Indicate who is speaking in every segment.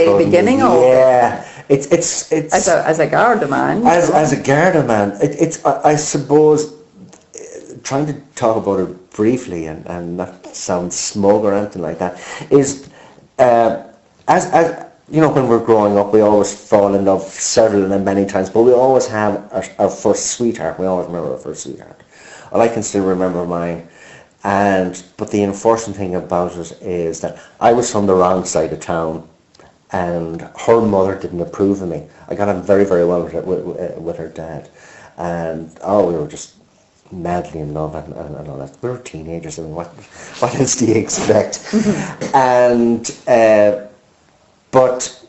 Speaker 1: The beginning of
Speaker 2: yeah, it's
Speaker 1: as a Garda man.
Speaker 2: as a Garda man. It's I suppose trying to talk about it briefly and not sound smug or anything like that is uh, as you know, when we're growing up, we always fall in love several and many times, but we always have our first sweetheart. We always remember our first sweetheart. Well, I can still remember mine. But the unfortunate thing about it is that I was from the wrong side of town, and her mother didn't approve of me. I got on very, very well with her dad, and we were just madly in love and all that. We were teenagers, I mean, what else do you expect? And but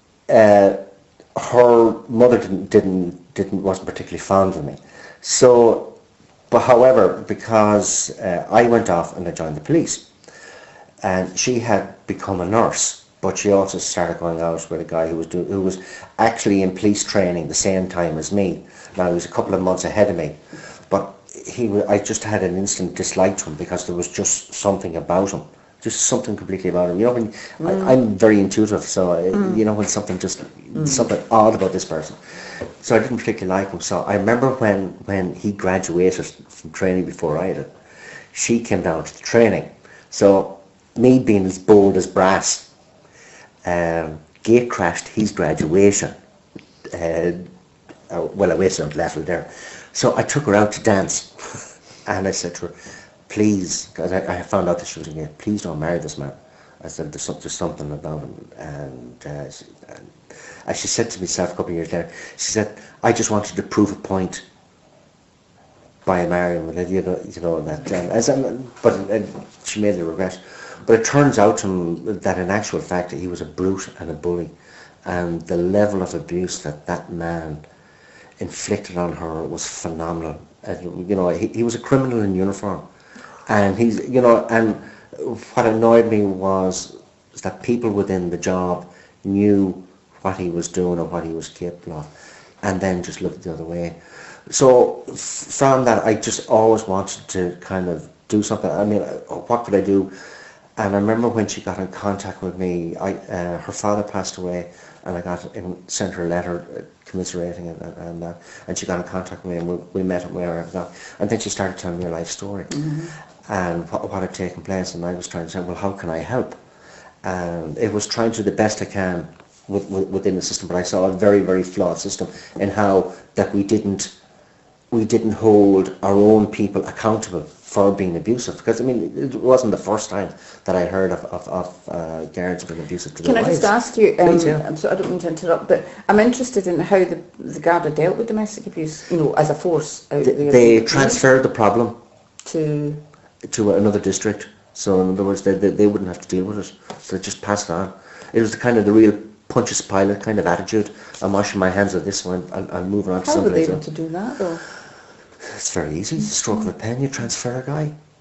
Speaker 2: her mother didn't wasn't particularly fond of me. So, but however, because I went off and I joined the police, and she had become a nurse, but she also started going out with a guy who was actually in police training the same time as me. Now he was a couple of months ahead of me, but I just had an instant dislike to him because there was just something about him, just something completely about him. You know, I'm very intuitive, so you know when something odd about this person. So I didn't particularly like him. So I remember when he graduated from training before I did, she came down to the training. So me being as bold as brass, gate crashed his graduation. Well, I waited until after there. So I took her out to dance, and I said to her, please, because I found out that she was gay, please don't marry this man. I said, there's something about him. And as she said to myself a couple of years later, she said, I just wanted to prove a point by marrying him. You know that. But she made the regret. But it turns out that in actual fact he was a brute and a bully, and the level of abuse that man inflicted on her was phenomenal. You know, he was a criminal in uniform, and and what annoyed me was that people within the job knew what he was doing or what he was capable of, and then just looked the other way. So from that, I just always wanted to kind of do something. I mean, what could I do? And I remember when she got in contact with me, her father passed away, and sent her a letter commiserating and she got in contact with me, and we met at where and then she started telling me her life story and what had taken place, and I was trying to say, well, how can I help? And it was trying to do the best I can within the system, but I saw a very, very flawed system in how that we didn't hold our own people accountable for being abusive, because I mean it wasn't the first time that I heard of guards being abusive to their wives.
Speaker 1: Can I just ask you?
Speaker 2: Please, yeah.
Speaker 1: I'm sorry, I don't mean to interrupt, but I'm interested in how the Garda dealt with domestic abuse. You know, as a force out there.
Speaker 2: They transferred the problem
Speaker 1: to
Speaker 2: another district. So in other words, they wouldn't have to deal with it. So they just passed it on. It was the real Pontius Pilate kind of attitude. I'm washing my hands of this one. I'm moving on to
Speaker 1: How were
Speaker 2: something
Speaker 1: they
Speaker 2: else.
Speaker 1: able to do that though?
Speaker 2: It's very easy. Stroke of a pen, you transfer a guy.